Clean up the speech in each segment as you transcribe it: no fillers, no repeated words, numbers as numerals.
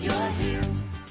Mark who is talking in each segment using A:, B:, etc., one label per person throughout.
A: glad you're here.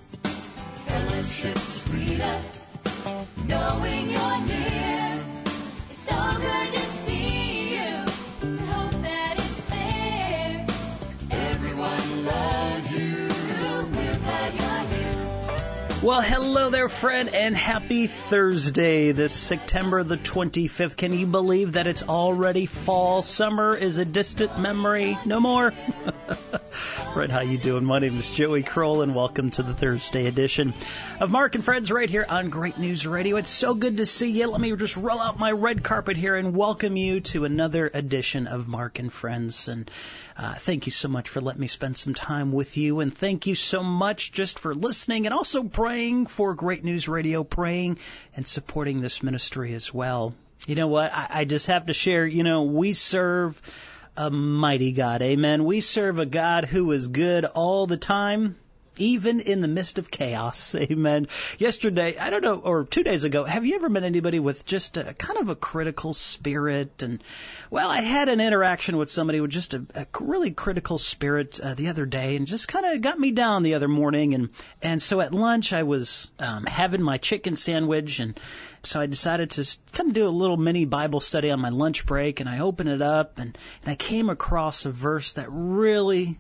A: Fellowship sweeter, knowing you're near. It's so good to see you. I hope that it's clear. Everyone loves you. We're glad you're here.
B: Well, hello there, friend, and happy Thursday, this September the 25th. Can you believe that it's already fall? Summer is a distant memory. No more. Friend, how you doing? My name is Joey Kroll, and welcome to the Thursday edition of Mark and Friends right here on Great News Radio. It's so good to see you. Let me just roll out my red carpet here and welcome you to another edition of Mark and Friends. And thank you so much for letting me spend some time with you. And thank you so much just for listening and also praying for Great News Radio, praying and supporting this ministry as well. You know what? I just have to share, we serve a mighty God. Amen. We serve a God who is good all the time, even in the midst of chaos. Amen. Yesterday, I don't know, or 2 days ago, have you ever met anybody with just a kind of a critical spirit? And, well, I had an interaction with somebody with just a really critical spirit the other day, and just kind of got me down the other morning. And so at lunch, I was having my chicken sandwich, and so I decided to kind of do a little mini Bible study on my lunch break, and I opened it up, and I came across a verse that really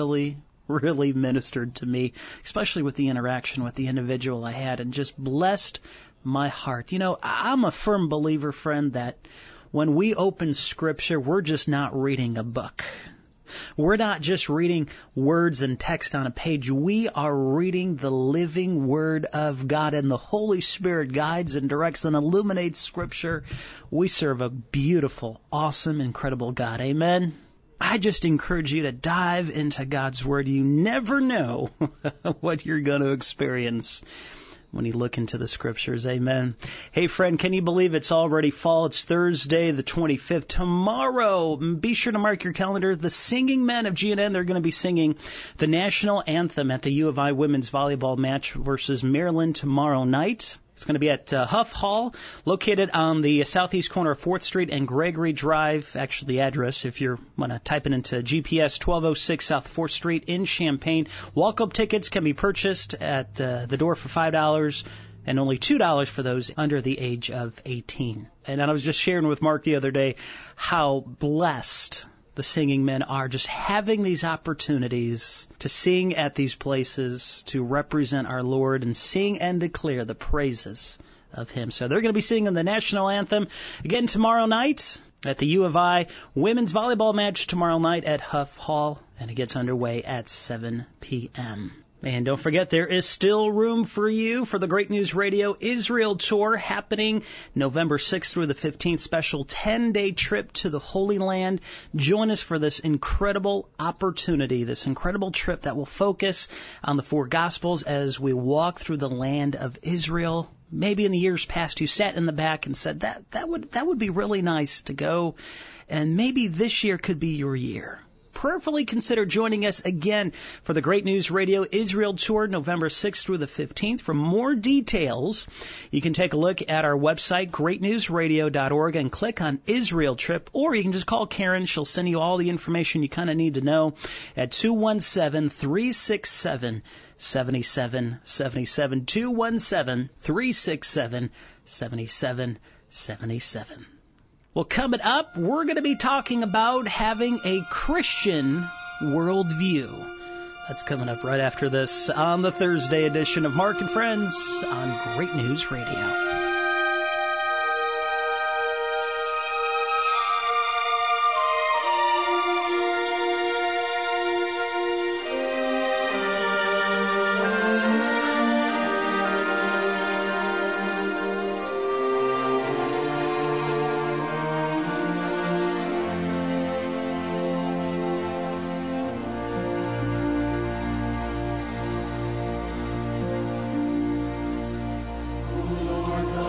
B: ministered to me, especially with the interaction with the individual I had, and just blessed my heart. I'm a firm believer, friend, that when we open Scripture, we're just not reading a book. We're not just reading words and text on a page. We are reading the living Word of God, and the Holy Spirit guides and directs and illuminates Scripture. We serve a beautiful, awesome, incredible God. Amen. I just encourage you to dive into God's Word. You never know what you're going to experience when you look into the Scriptures. Amen. Hey, friend, can you believe it's already fall? It's Thursday, the 25th. Tomorrow, be sure to mark your calendar. The Singing Men of GNN, they're going to be singing the national anthem at the U of I women's volleyball match versus Maryland tomorrow night. It's going to be at Huff Hall, located on the southeast corner of 4th Street and Gregory Drive. Actually, the address, if you want to type it into GPS, 1206 South 4th Street in Champaign. Walk-up tickets can be purchased at the door for $5 and only $2 for those under the age of 18. And I was just sharing with Mark the other day how blessed the singing men are, just having these opportunities to sing at these places, to represent our Lord and sing and declare the praises of Him. So they're going to be singing the national anthem again tomorrow night at the U of I women's volleyball match tomorrow night at Huff Hall, and it gets underway at 7 p.m. And don't forget, there is still room for you for the Great News Radio Israel Tour happening November 6th through the 15th, special 10-day trip to the Holy Land. Join us for this incredible opportunity, this incredible trip that will focus on the four Gospels as we walk through the land of Israel. Maybe in the years past you sat in the back and said, that would be really nice to go, and maybe this year could be your year. Prayerfully consider joining us again for the Great News Radio Israel Tour, November 6th through the 15th. For more details, you can take a look at our website, greatnewsradio.org, and click on Israel Trip, or you can just call Karen. She'll send you all the information you kind of need to know at 217-367-7777, 217-367-7777. Well, coming up, we're going to be talking about having a Christian worldview. That's coming up right after this on the Thursday edition of Mark and Friends on Great News Radio.
A: Lord,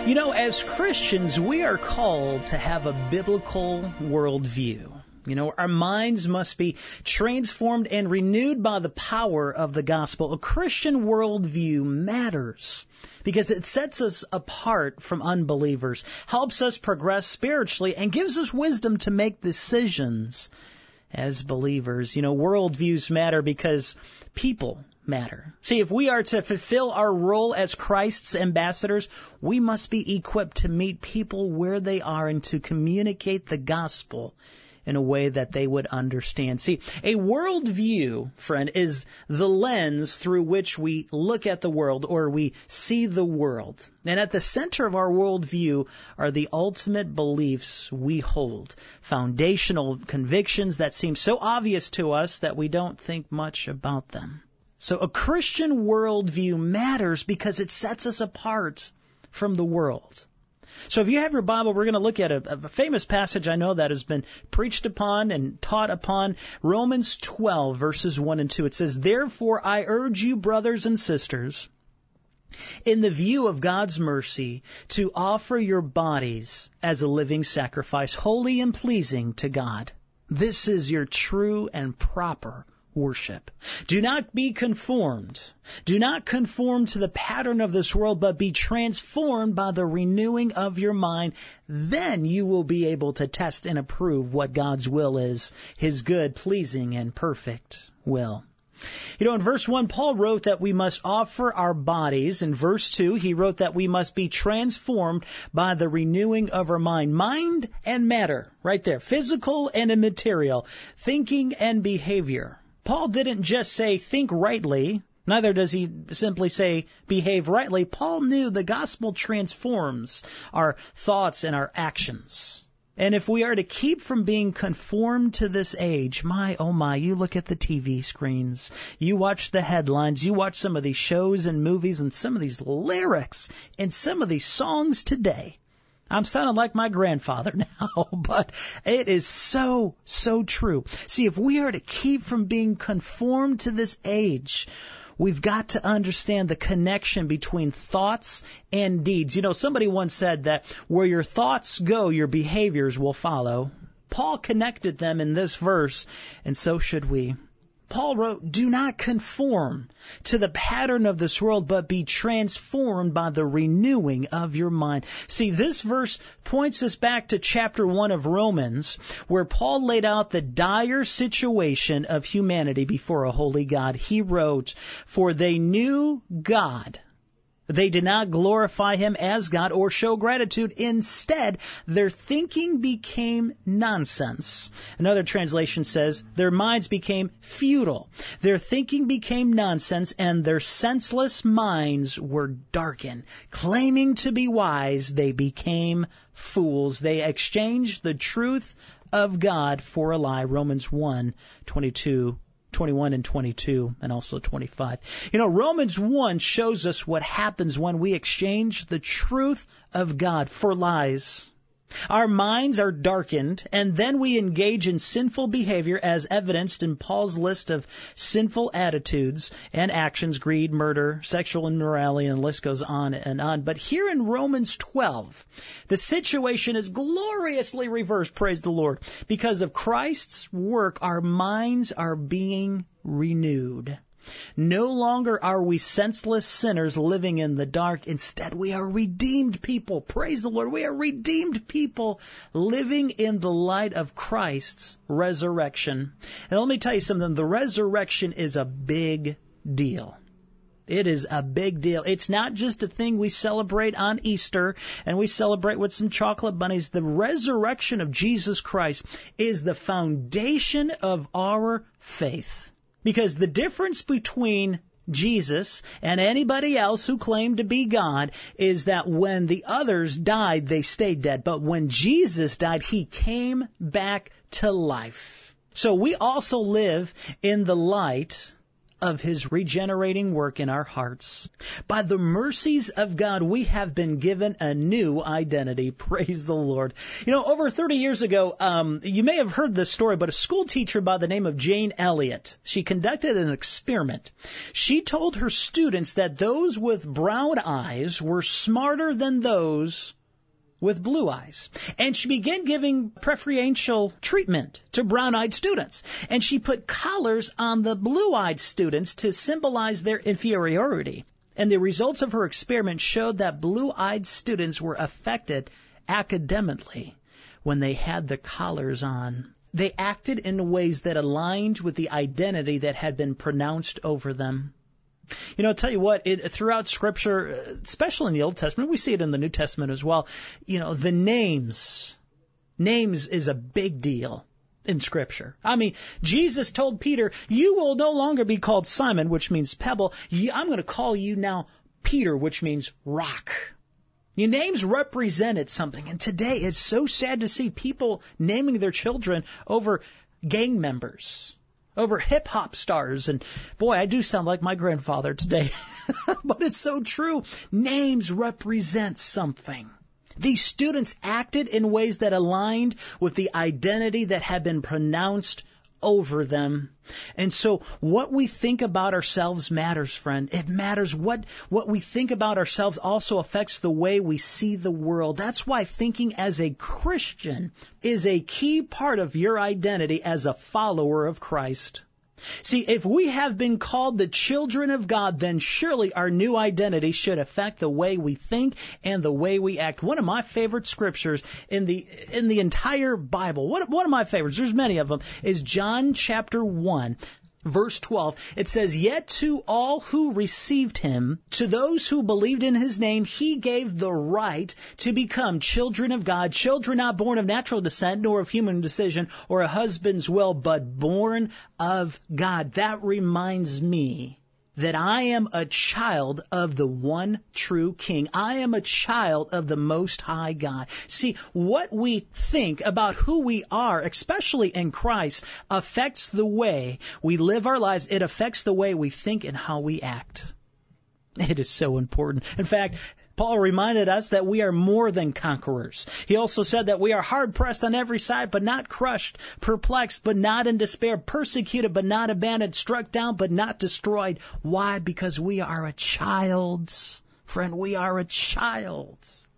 B: You know, as Christians, we are called to have a biblical worldview. You know, our minds must be transformed and renewed by the power of the gospel. A Christian worldview matters because it sets us apart from unbelievers, helps us progress spiritually, and gives us wisdom to make decisions as believers. You know, worldviews matter because people matter. See, if we are to fulfill our role as Christ's ambassadors, we must be equipped to meet people where they are and to communicate the gospel in a way that they would understand. See, a worldview, friend, is the lens through which we look at the world or we see the world. And at the center of our worldview are the ultimate beliefs we hold, foundational convictions that seem so obvious to us that we don't think much about them. So a Christian worldview matters because it sets us apart from the world. So if you have your Bible, we're going to look at a famous passage I know that has been preached upon and taught upon, Romans 12, verses 1 and 2. It says, "Therefore I urge you, brothers and sisters, in the view of God's mercy, to offer your bodies as a living sacrifice, holy and pleasing to God. This is your true and proper worship. Do not be conformed. Do not conform to the pattern of this world, but be transformed by the renewing of your mind. Then you will be able to test and approve what God's will is, His good, pleasing, and perfect will." You know, in verse 1, Paul wrote that we must offer our bodies. In verse 2, he wrote that we must be transformed by the renewing of our mind. Mind and matter, right there. Physical and immaterial. Thinking and behavior. Paul didn't just say think rightly, neither does he simply say behave rightly. Paul knew the gospel transforms our thoughts and our actions. And if we are to keep from being conformed to this age, my, oh my, you look at the TV screens, you watch the headlines, you watch some of these shows and movies and some of these lyrics and some of these songs today. I'm sounding like my grandfather now, but it is so, so true. See, if we are to keep from being conformed to this age, we've got to understand the connection between thoughts and deeds. You know, somebody once said that where your thoughts go, your behaviors will follow. Paul connected them in this verse, and so should we. Paul wrote, "Do not conform to the pattern of this world, but be transformed by the renewing of your mind." See, this verse points us back to chapter 1 of Romans, where Paul laid out the dire situation of humanity before a holy God. He wrote, "For they knew God. They did not glorify Him as God or show gratitude. Instead, their thinking became nonsense." Another translation says, their minds became futile. Their thinking became nonsense, and their senseless minds were darkened. Claiming to be wise, they became fools. They exchanged the truth of God for a lie. Romans 1:21 and 22, and also 25. You know, Romans 1 shows us what happens when we exchange the truth of God for lies. Our minds are darkened, and then we engage in sinful behavior as evidenced in Paul's list of sinful attitudes and actions: greed, murder, sexual immorality, and the list goes on and on. But here in Romans 12, the situation is gloriously reversed, praise the Lord. Because of Christ's work, our minds are being renewed. No longer are we senseless sinners living in the dark. Instead, we are redeemed people. Praise the Lord. We are redeemed people living in the light of Christ's resurrection. And let me tell you something. The resurrection is a big deal. It is a big deal. It's not just a thing we celebrate on Easter and we celebrate with some chocolate bunnies. The resurrection of Jesus Christ is the foundation of our faith. Because the difference between Jesus and anybody else who claimed to be God is that when the others died, they stayed dead. But when Jesus died, He came back to life. So we also live in the light of His regenerating work in our hearts. By the mercies of God, we have been given a new identity. Praise the Lord. You know, over 30 years ago, you may have heard this story, but a school teacher by the name of Jane Elliott, she conducted an experiment. She told her students that those with brown eyes were smarter than those with blue eyes. And she began giving preferential treatment to brown-eyed students. And she put collars on the blue-eyed students to symbolize their inferiority. And the results of her experiment showed that blue-eyed students were affected academically when they had the collars on. They acted in ways that aligned with the identity that had been pronounced over them. You know, I'll tell you what, throughout Scripture, especially in the Old Testament, we see it in the New Testament as well, you know, the names is a big deal in Scripture. I mean, Jesus told Peter, you will no longer be called Simon, which means pebble. I'm going to call you now Peter, which means rock. Your names represented something. And today it's so sad to see people naming their children over gang members, over hip-hop stars. And boy, I do sound like my grandfather today. But it's so true. Names represent something. These students acted in ways that aligned with the identity that had been pronounced over them. And so what we think about ourselves matters, friend. It matters. What we think about ourselves also affects the way we see the world. That's why thinking as a Christian is a key part of your identity as a follower of Christ. See, if we have been called the children of God, then surely our new identity should affect the way we think and the way we act. One of my favorite scriptures in the entire Bible, one of my favorites, there's many of them, is John chapter 1. Verse 12, it says, yet to all who received him, to those who believed in his name, he gave the right to become children of God, children not born of natural descent, nor of human decision, or a husband's will, but born of God. That reminds me that I am a child of the one true King. I am a child of the Most High God. See, what we think about who we are, especially in Christ, affects the way we live our lives. It affects the way we think and how we act. It is so important. In fact, Paul reminded us that we are more than conquerors. He also said that we are hard-pressed on every side, but not crushed, perplexed, but not in despair, persecuted, but not abandoned, struck down, but not destroyed. Why? Because we are a child. Friend, we are a child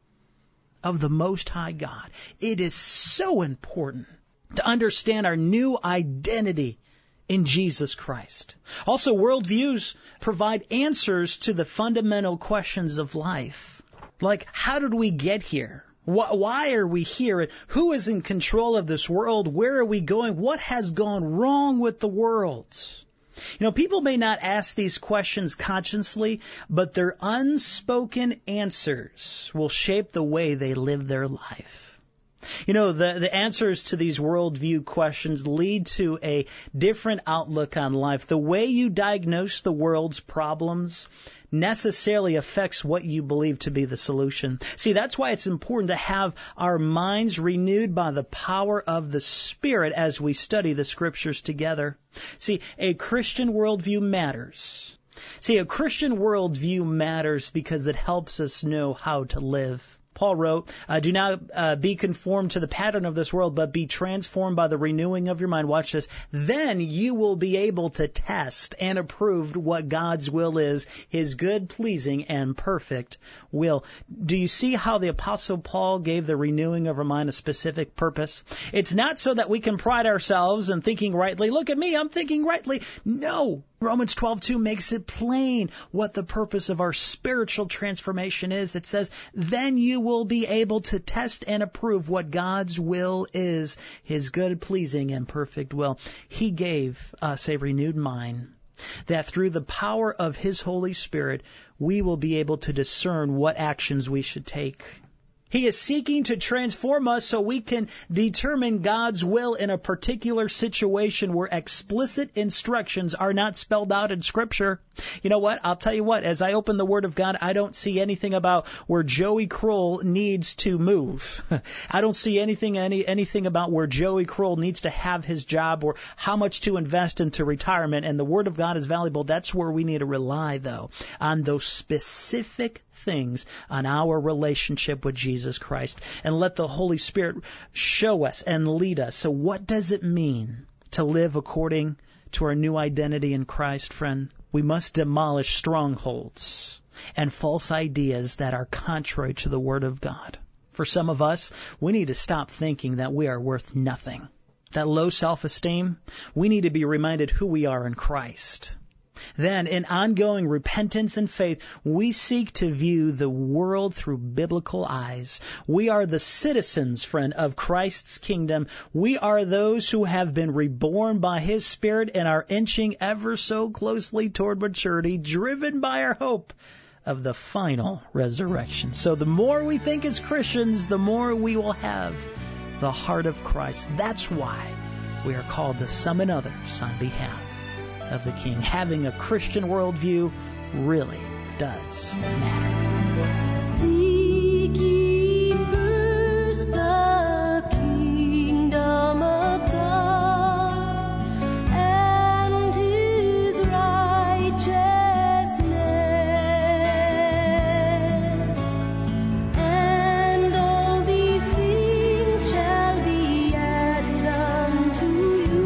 B: of the Most High God. It is so important to understand our new identity in Jesus Christ. Also, worldviews provide answers to the fundamental questions of life. Like, how did we get here? Why are we here? Who is in control of this world? Where are we going? What has gone wrong with the world? You know, people may not ask these questions consciously, but their unspoken answers will shape the way they live their life. You know, the answers to these worldview questions lead to a different outlook on life. The way you diagnose the world's problems necessarily affects what you believe to be the solution. See, that's why it's important to have our minds renewed by the power of the Spirit as we study the Scriptures together. See, a Christian worldview matters. See, a Christian worldview matters because it helps us know how to live. Paul wrote, do not be conformed to the pattern of this world, but be transformed by the renewing of your mind. Watch this. Then you will be able to test and approve what God's will is, his good, pleasing, and perfect will. Do you see how the Apostle Paul gave the renewing of our mind a specific purpose? It's not so that we can pride ourselves in thinking rightly. Look at me, I'm thinking rightly. No. Romans 12:2 makes it plain what the purpose of our spiritual transformation is. It says, then you will be able to test and approve what God's will is, his good, pleasing, and perfect will. He gave us a renewed mind that through the power of his Holy Spirit, we will be able to discern what actions we should take. He is seeking to transform us so we can determine God's will in a particular situation where explicit instructions are not spelled out in Scripture. You know what? I'll tell you what, as I open the Word of God, I don't see anything about where Joey Kroll needs to move. I don't see anything about where Joey Kroll needs to have his job or how much to invest into retirement. And the Word of God is valuable. That's where we need to rely, though, on those specific things, on our relationship with Jesus Christ, and let the Holy Spirit show us and lead us. So what does it mean to live according to our new identity in Christ, friend? We must demolish strongholds and false ideas that are contrary to the Word of God. For some of us, we need to stop thinking that we are worth nothing. That low self-esteem, we need to be reminded who we are in Christ. Then, in ongoing repentance and faith, we seek to view the world through biblical eyes. We are the citizens, friend, of Christ's kingdom. We are those who have been reborn by His Spirit and are inching ever so closely toward maturity, driven by our hope of the final resurrection. So the more we think as Christians, the more we will have the heart of Christ. That's why we are called to summon others on behalf of the King. Having a Christian worldview really does matter.
A: Seek ye first the kingdom of God and His righteousness, and all these things shall be added unto you.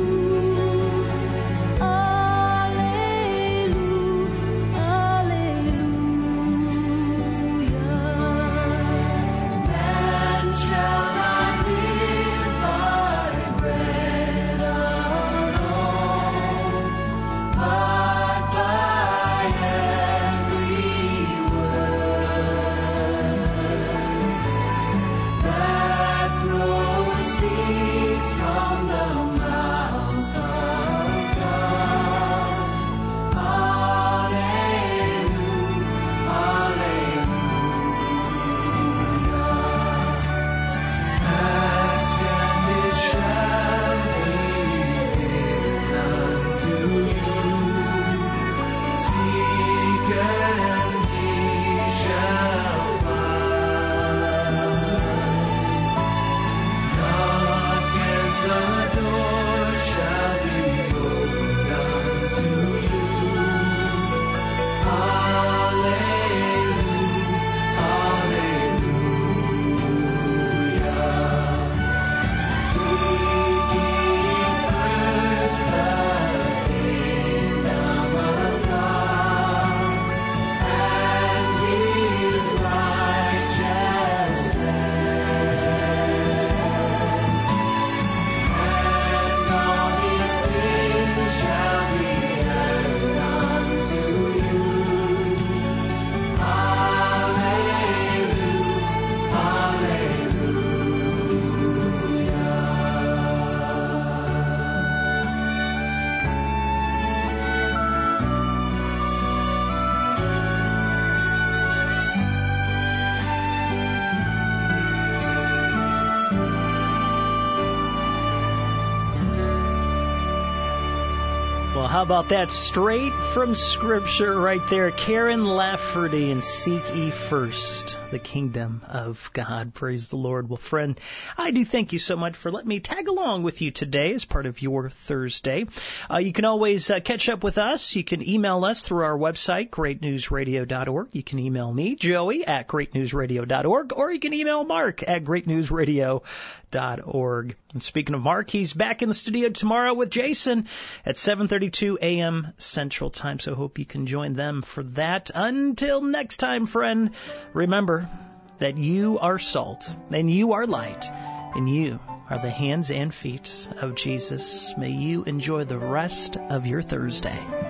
B: How about that? Straight from Scripture right there. Karen Lafferty and Seek Ye First the Kingdom of God. Praise the Lord. Well, friend, I do thank you so much for letting me tag along with you today as part of your Thursday. You can always catch up with us. You can email us through our website, greatnewsradio.org. You can email me, Joey, at greatnewsradio.org, or you can email Mark at greatnewsradio.org. And speaking of Mark, he's back in the studio tomorrow with Jason at 7:32 a.m. Central Time, so hope you can join them for that. Until next time, friend, remember that you are salt, and you are light, and you are the hands and feet of Jesus. May you enjoy the rest of your Thursday.